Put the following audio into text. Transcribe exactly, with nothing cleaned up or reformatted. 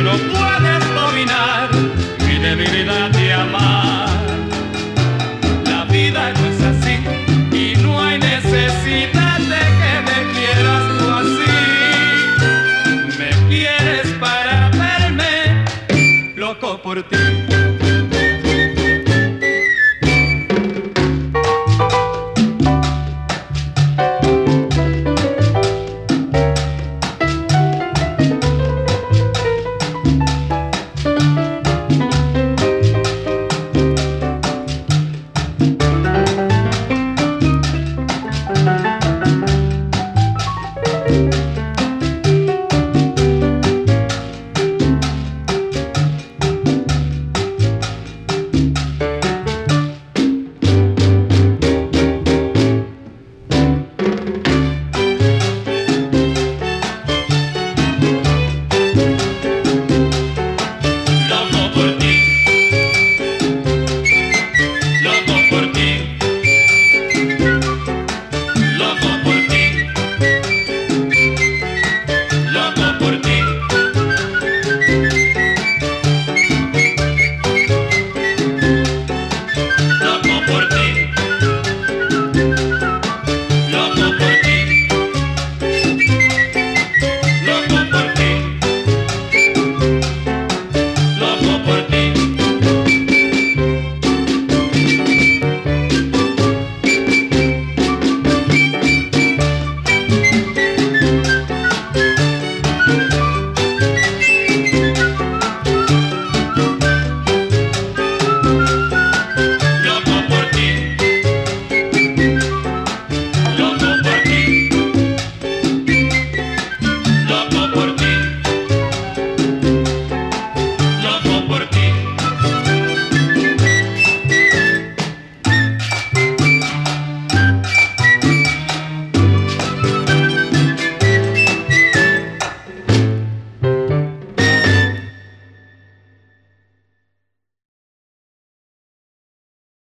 que no puedes dominar mi debilidad de amar. La vida no es así y no hay necesidad de que me quieras tú así. Me quieres para verme loco por ti.